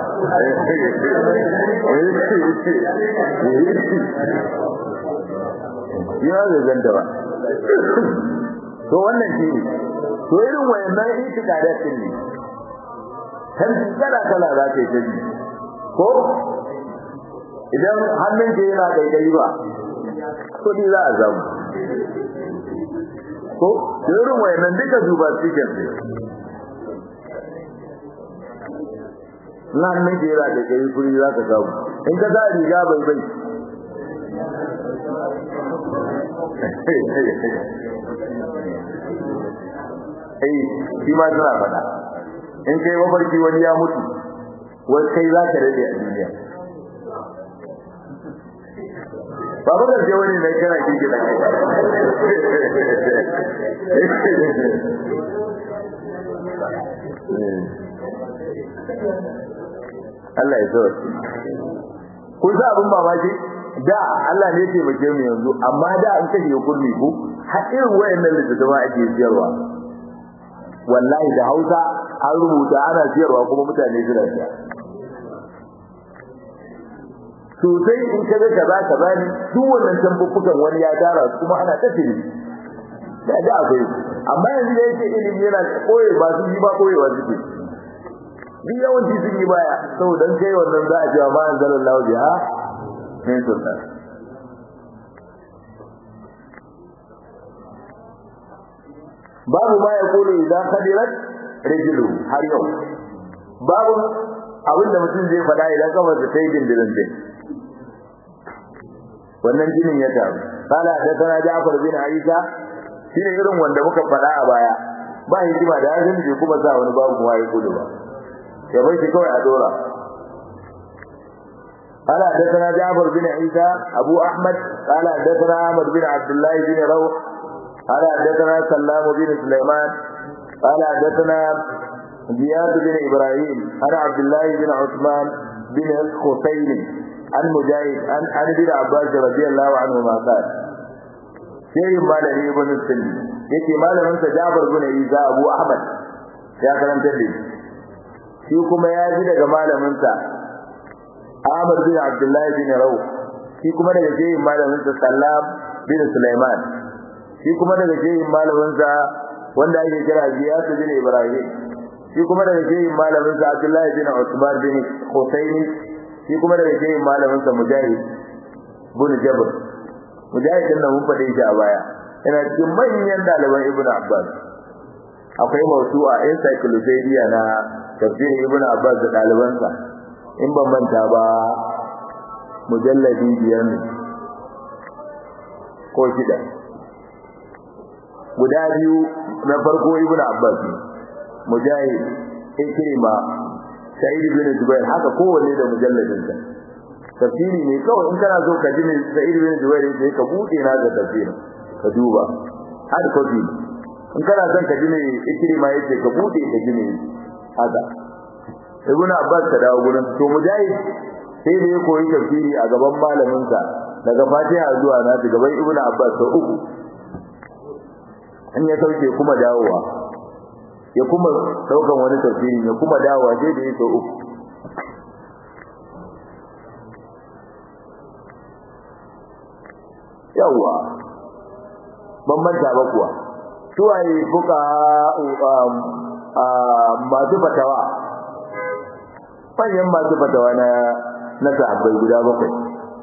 A: ya zai zan da ba to wannan shi ne to irin wayannan itikadatin ne kan kala kala za ta yi ko idan hannun ke yana daidai ba kudi za a zamu ko irin wayannan duka zuba cikin ne nan ne jira da kai kudi za ka samu in ka sa riga bai bai eh shi ma suna fada in kai mafarki wani ya mutu wai kai za ka rade a duniya babu da je wani mai kana kike da kai Allah ya so ku za abun mamaki da Allah ne yake muke mu yanzu amma da an kashe kurmi ku har irin wayannan littattafa ake siyarwa wallahi da Hausa an rubuta ana siyarwa kuma mutane suna siya sosai in kaga kaza kaza ne duk wannan tambuffukan wani ya tara kuma ana tafiri da da akwai amma yanzu da yake ilimi yana koyi ba su yi ba koyewa suke bi yawanci sun yi baya saboda kai wannan za a ce ma anzalallahu biha min sultan babu ma ya kulu idan kadirat rijlu har yau babu abinda mutum zai faɗa idan kamar da sai dindirin din wannan jinin ya taru kala da sana Ja'far bin Isa shine irin wanda muka faɗa a baya ba hikima da yazin da kuma sa wani babu ma ya kulu ba ya bai shi kawai a dora kala da sana Ja'far bin Isa Abu Ahmad kala da sana Ahmad bin Abdullah bin Rawh قال حدثنا سلام بن سليمان قال حدثنا زياد بن ابراهيم عن عبد الله بن عثمان بن خفيل عن مجاهد عن عن ابن عباس رضي الله عنهما قال sai malami ibn sunni yake malamin sa Jabir bin Isa Abu Ahmad ya karanta da shi kuma ya ji daga malamin sa Ahmad bin Abdullah bin Rawh shi kuma daga shehin malamin sa Sallam bin Sulaiman shi kuma daga shehin malamin sa wanda ake kira Ziyad bin Ibrahim shi kuma daga shehin malamin sa Abdullah bin Usman bin Husayn shi kuma daga shehin malamin sa Mujahid bin Jabr Mujahid din nan mun fade shi a baya yana cikin manyan daliban Ibn Abbas akwai mawsu'a encyclopedia na tafsir Ibn Abbas da dalibansa in ban manta ba mujalladi biyar ne ko shida guda biyu na farko Ibn Abbas Mujahid Ikrima Sa'id bin Jubair haka kowanne da mujalladin sa tafsiri ne kawai in kana so ka ji ne Sa'id bin Jubair sai ka bude na ga tafsirin ka duba har kofi in kana son ka ji ne Ikrima yace ka bude ka ji ne haka Ibn Abbas ka dawo gurin to Mujahid sai da ya koyi tafsiri a gaban malamin sa daga Fatiha zuwa na gaban Ibn Abbas sau uku in ya sauke kuma dawowa ya kuma daukan wani tafsiri ya kuma dawowa sai da ya sau uku yawa bambanta ba kuwa suwaye fuka masu fatawa manyan masu fatawa na na sahabbai guda bakwai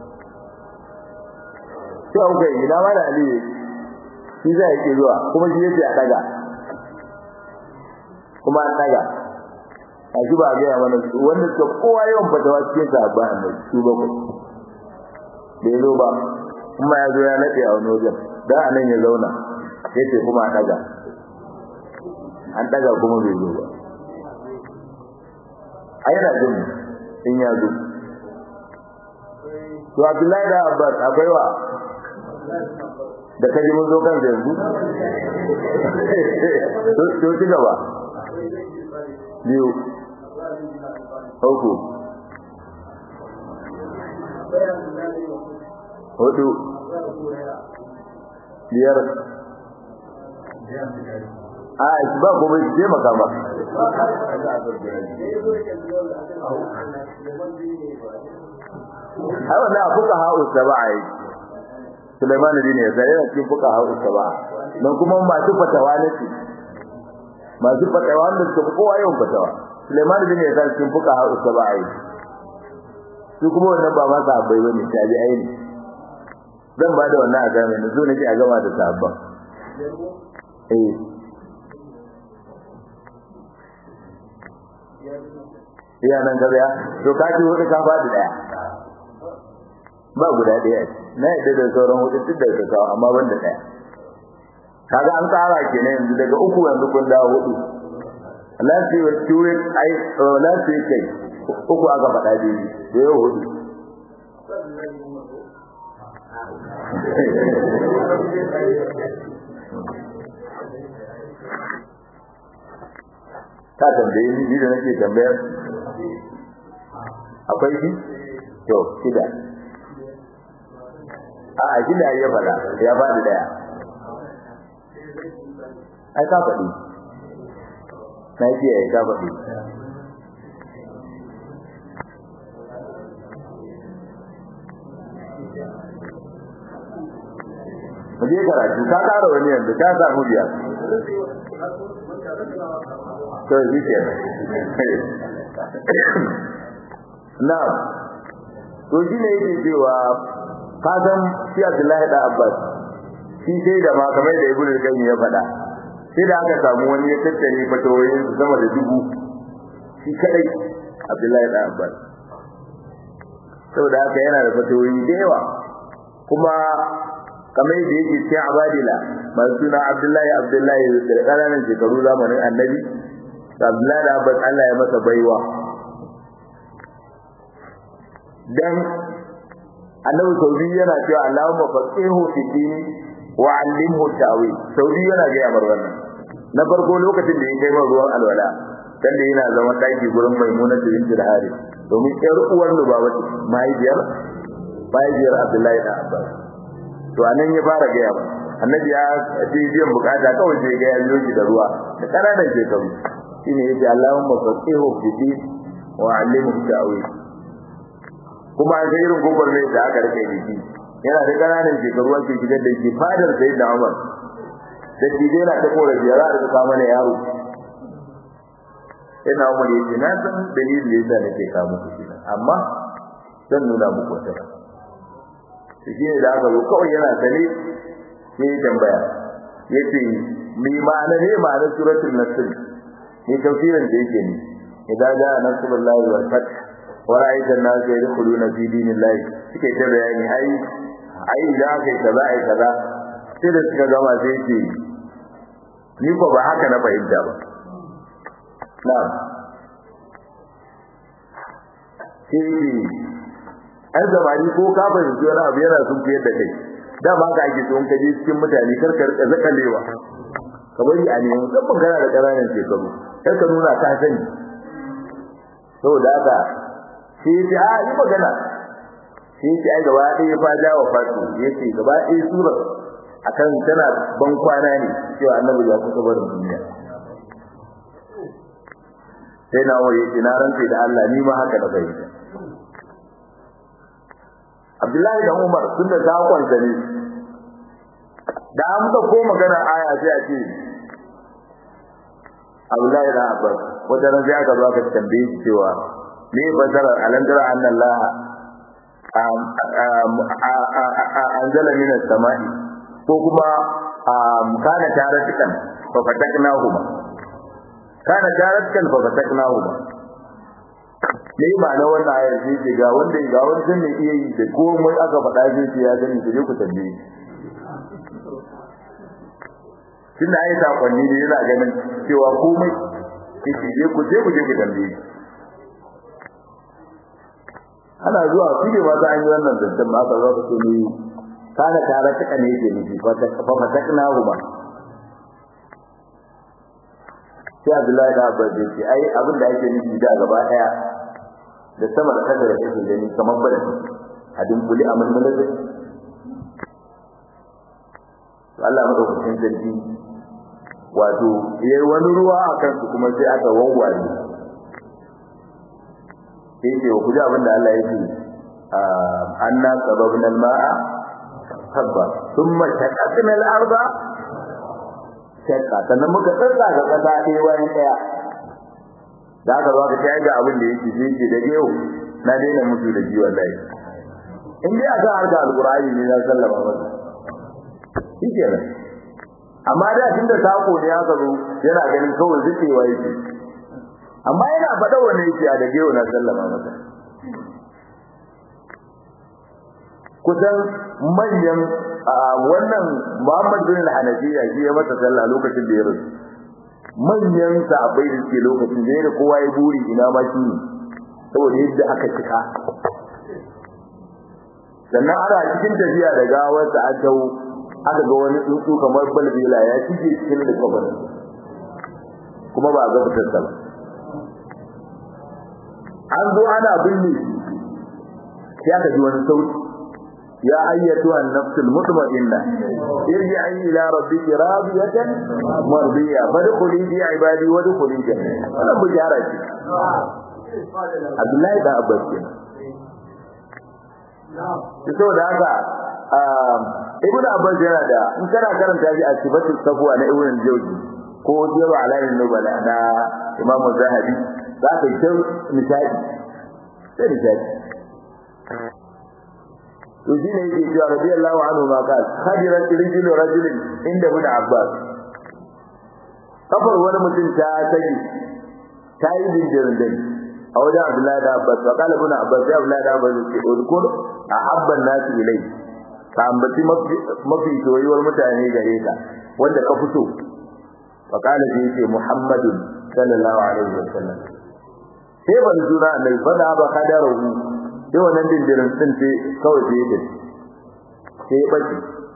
A: sai auka ina ma da ali shi zai yake zuwa kuma shi yake a daga kuma an daga a shi ba ga mana wanda suka kowa yawan fatawa cikin sahabba annabi su bakwai bai zo ba kuma ya zo ya nade a wani wajen da anan ya zauna yace kuma a daga an daga kuma bai zo ba ayyana jin in ya zo to Abdullahi da Abbas akwai wa da kaji mun zo kan yanzu to to ci gaba biyu uku hudu biyar a ba ko bai je makama ai wannan fuka ha'u sabai Sulaiman bin Yasar yana cikin fuka ha'u sabai dan kuma masu fatawa ne masu fatawa da suka kowa yawan fatawa Sulaiman bin Yasar cikin fuka ha'u sabai su kuma wannan ba ma sahabbai bane tabi'ai ne zan ba da wannan a game ne zo nake a gama da sahabban eh iya nan gaba to ka ji hudu ka fadi daya ba guda daya na yadda da sauran hudu duk da kawo amma banda daya kaga an tsara kenan yanzu daga uku yanzu kun dawo hudu lati wa tuwe ai lati kai uku aka faɗa dai da yau hudu ta tambaye ni da nake tambayar akwai shi to shida a a shida ya fada ya fadi daya ai ka fadi na ji ai ka fadi muje karatu ka kara wani yanzu ka samu biya to shi ke na to shi ne yake cewa ka san shi Abdullahi da Abbas shi sai da ma kamar da Ibnu Qayyim ya faɗa sai da aka samu wani ya tattare fatawoyin sama da dubu shi kadai Abdullahi da Abbas saboda haka yana da fatawoyi da yawa kuma kamar da yake cikin abadila masu suna Abdullahi Abdullahi da ƙananan shekaru zamanin Annabi Abdullahi da Abbas Allah ya masa baiwa dan Annabi Saudi yana cewa Allahumma faqihu fi din wa 'allimhu ta'wil Saudi yana ga yamar wannan na farko lokacin da ya kai ma ruwan alwala dan da yana zaman daki gurin Maimuna binti Harith domin ƴar uwar Lubabatu mahaifiyar mahaifiyar Abdullahi da Abbas to anan ya fara ga yamar Annabi ya ce biyan bukata kawai sai ga ya yoji da ruwa da kananan shekaru shine yace Allahumma faqihu fi din wa 'allimhu ta'wil kuma sai irin gobar ne da aka rike shi yana da kananan shekaru wanda ke gidan da ke fadar sayyidina Umar da dide na ta kora ziyara da ta mana yaro ina Umar yace na san dalilin yasa nake ka muku shi amma zan nuna muku wata shi ne da aka zo kawai yana tare sai tambaya yace mi ma'ana ne ma'anar suratul nasr ne tafsirin da yake ne idan ja nasrullahi wal fath wa ra'aita an-nas yadkhuluna fi dinillahi suke ta bayani ai ai da kai kaza ai kaza sai da suka gama sai ce ni ko ba haka na fahimta ba na'am sai ai zamani ko ka fahimci wani abu yana sun fiye da kai da ba ka ake tsohon kaje cikin mutane karkar da zakalewa ka bari a nemi musamman kana da ƙananan shekaru kar ka nuna ka sani saboda haka sai ya a yi magana sai ya ai gaba ɗaya fa jawa fatu ya ce gaba ɗaya sura akan tana ban kwana ne cewa annabi ya kusa barin duniya sai na waye ce na rantse da Allah ni ma haka da bai Abdullahi da Umar sun da zakon da ne da an ka ko magana aya sai a ce Abdullahi da Abbas wanda ran sai aka zo aka tambaye shi cewa me fasara alandara annallah anzala min as-sama'i ko kuma kana taratikan fa fataknahuma kana taratikan fa fataknahuma ne ba na wannan ayar sai ga wanda ga wanda ne iya yi da komai aka faɗa sai ya gani da ku tambaye tunda ayi sakonni ne yana ganin cewa komai kike je ku je ku je ku tambaye ana zuwa kike ba za a yi wannan zantan ba ka zo ka ce ni kana tare ta kane ke ni fa ta fa fatakna huma sai Abdullahi da Abbas ce ai abin da yake nufi da gaba daya da sama da kada da yake gani kamar bada hadin kuli amal malaka Allah madaukakin sarki wato yayi wani ruwa akan su kuma sai aka wawware sai ce ku ji abin da Allah yake anna sababna al-ma'a sabba thumma shaqaqna al-arda shaqqa sannan muka tsaka ga kasa ɗaya bayan ɗaya da aka zo ka tayi ga abin da yake yake da yau na daina mutu da jiwa dai in dai aka harka al-Qur'ani ne na sallama masa shike ne amma da tunda sako ne aka zo yana ganin kawai zikewa yake amma yana faɗa wannan yake a dage wannan sallama masa kusan manyan wannan Muhammad bin Hanafiya shi ya masa sallah lokacin da ya rasu manyan sahabbai da suke lokacin da da kowa ya buri ina ma shi saboda yadda aka cika sannan ana cikin tafiya da gawar sa a tawo aka ga wani tsuntsu kamar balbela ya shige cikin da kabarin kuma ba ga fitar sa ba an zo ana binne sai aka ji wani sauti ya ayyatu an-nafsul mutma'inna irji'i ila rabbiki radiyatan mardiya fadkhuli fi ibadi wa dkhuli jannah wannan bujara ce Abdullahi da Abbas kenan to da haka Ibn Abbas yana da in kana karanta shi a sifatu safwa na Ibn Jawzi ko jawa alamin nubala na Imam Zahabi za ka yi misali sai misali to shi ne yake cewa radiyallahu anhu ma qal khadirat rijlu rajulin inda Ibn Abbas kafar wani mutum ta taji ta yi jinjirin dai a wajen Abdullahi da Abbas wa qala Ibn Abbas ya Abdullahi da Abbas ce udkur ahabba an-nas ilay ka ambaci mafi soyuwar mutane gare ka wanda ka fito wa qala ji ce Muhammadun sallallahu alaihi wasallam sai ban juna annabi fada ba kadaruhu sai wannan dindirin din sai kawai sai yake sai bace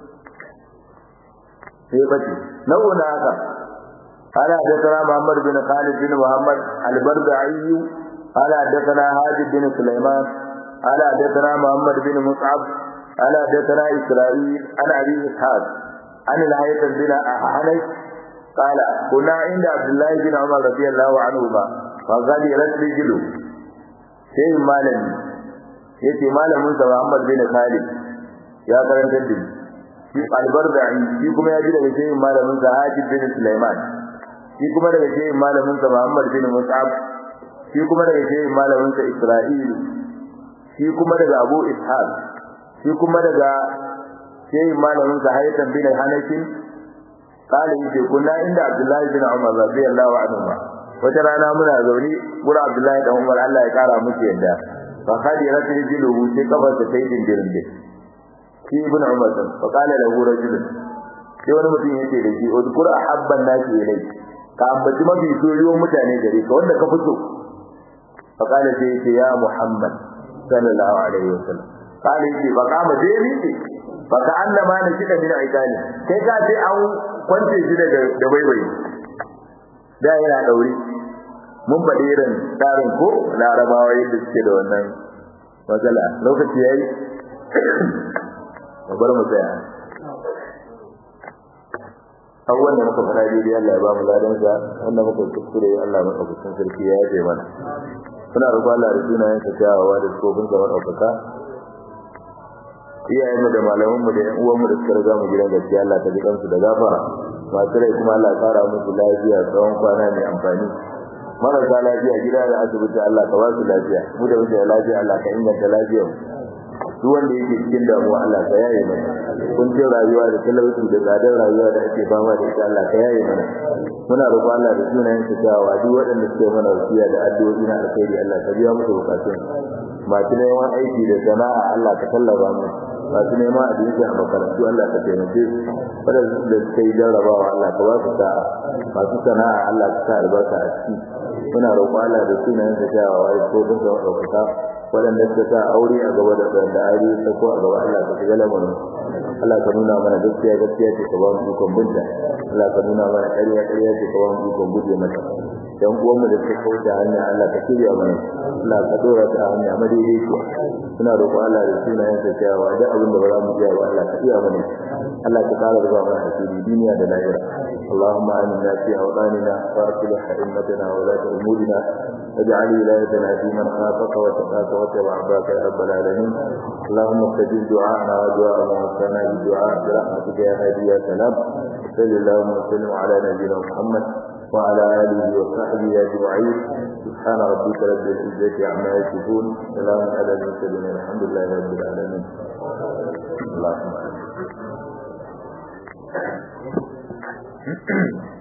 A: sai bace launa haka ala hadathana Muhammad bin Khalid bin Muhammad al-Bardai ala hadathana Hadid bin Sulaiman ala hadathana Muhammad bin Mus'ab ala hadathana Isra'il ana Abi Ishaq an al-Haytham bin Ahnaf qala kuna inda abdullahi bin umar radiyallahu anhu ba fa gadi rasulu sai malami yace malamin sa Muhammad bin Khalid ya karanta da shi al-Barda'i shi kuma ya ji daga sai malamin sa Hajib bin Sulaiman shi kuma daga sai malamin sa Muhammad bin Mus'ab shi kuma daga sai malamin sa Isra'il shi kuma daga Abu Ishaq shi kuma daga sai malamin sa Haytham bin Hanafin kale yake kunna inda Abdullahi bin Umar radiyallahu anhu wata rana muna zauni gura Abdullahi dan Umar Allah ya kara musu yadda fa khadirat rijluhu sai kafar ta kai dindirin da shi ibn Umar fa kale lahu rajul sai wani mutum yake da shi udkur ahabban nasi ilai ka ambaci mafi soyayyen mutane gare ka wanda ka fito fa kale sai yake ya Muhammad sallallahu alaihi wasallam kale yake ba ka ma dai ni fa ka annama na kida min aikani kai ka ce an kwance shi daga da baibai da yana dauri mun faɗi irin tsarin ko larabawa yadda suke da wannan matsala lokaci yayi bar mu tsaya awwan da muka fara dai Allah ya ba mu ladan sa wanda muka kuskure Allah maka kuskun sarki ya yaje mana kuna roƙon Allah da sunayen sa tawawa da tsofin zaman ɗaukaka iyayenmu da malamanmu da ƴan uwanmu da suka riga mu gidan gaskiya Allah ta ji kansu da gafara masu rai kuma Allah ya kara musu lafiya tsawon kwana mai amfani marasa lafiya gida da asibiti Allah ka ba su lafiya mu da muke da lafiya Allah ka inganta lafiyar duk wanda yake cikin damuwa Allah ka yaye mana kuncin rayuwa da talauci da tsadar rayuwa da ake fama da ita Allah ka yaye mana muna roƙon Allah da sunayen sa cewa duk waɗanda suke mana wasiya da addu'o'i na alkhairi Allah ka biya musu bukatun masu neman aiki da sana'a Allah ka tallafa mu masu neman abinci a makarantu Allah ka taimake su waɗanda suka yi jarrabawa Allah ka ba su sa'a masu sana'a Allah ka sa albarka a ciki muna roƙon Allah da sunayen sa cewa wai ko kun sa ɗaukaka waɗanda suka sa aure a gaba da wanda aure ta ko a gaba Allah ka shiga lamarin Allah ka nuna mana gaskiya gaskiya ce ka ba mu ikon binta Allah ka nuna mana ƙarya ƙarya ce ka ba mu ikon guje mata dan uwan mu da suka kauce hanya Allah ka shirya mana Allah ka dora ta hanya madaidaici suna roƙo Allah da sunayen sa cewa da abin da ba za mu iya ba Allah ka iya mana Allah ka kara da mana asiri duniya da lahira Allahumma aminna fi awqanina wa aslih a'immatana wa la umurina واجعل ولايتنا في من خافك وتقاك واتبع عباك يا رب العالمين اللهم استجب دعاءنا ودعاء من وصانا بالدعاء برحمتك يا هادي يا سلام صلى اللهم وسلم على نبينا محمد وعلى اله وصحبه اجمعين سبحان ربك رب العزه عما يصفون سلام على المرسلين الحمد لله رب العالمين اللهم